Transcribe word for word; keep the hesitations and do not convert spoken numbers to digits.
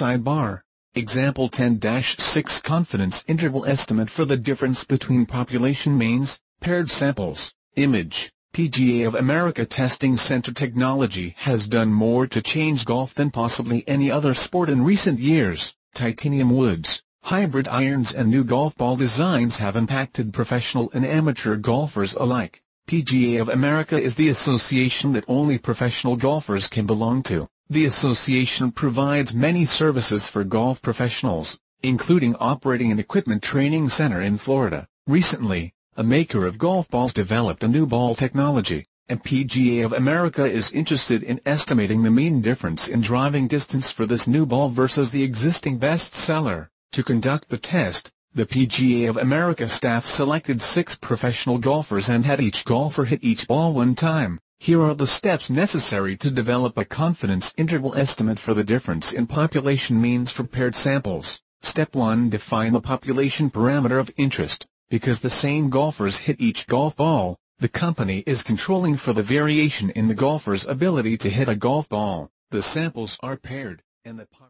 Sidebar. Example ten dash six Confidence interval estimate for the difference between population means, paired samples. Image. P G A of America Testing Center technology has done more to change golf than possibly any other sport in recent years. Titanium woods, hybrid irons and new golf ball designs have impacted professional and amateur golfers alike. P G A of America is the association that only professional golfers can belong to. The association provides many services for golf professionals, including operating an equipment training center in Florida. Recently, a maker of golf balls developed a new ball technology, and P G A of America is interested in estimating the mean difference in driving distance for this new ball versus the existing bestseller. To conduct the test, the P G A of America staff selected six professional golfers and had each golfer hit each ball one time. Here are the steps necessary to develop a confidence interval estimate for the difference in population means for paired samples. Step one. Define the population parameter of interest. Because the same golfers hit each golf ball, the company is controlling for the variation in the golfer's ability to hit a golf ball. The samples are paired, and the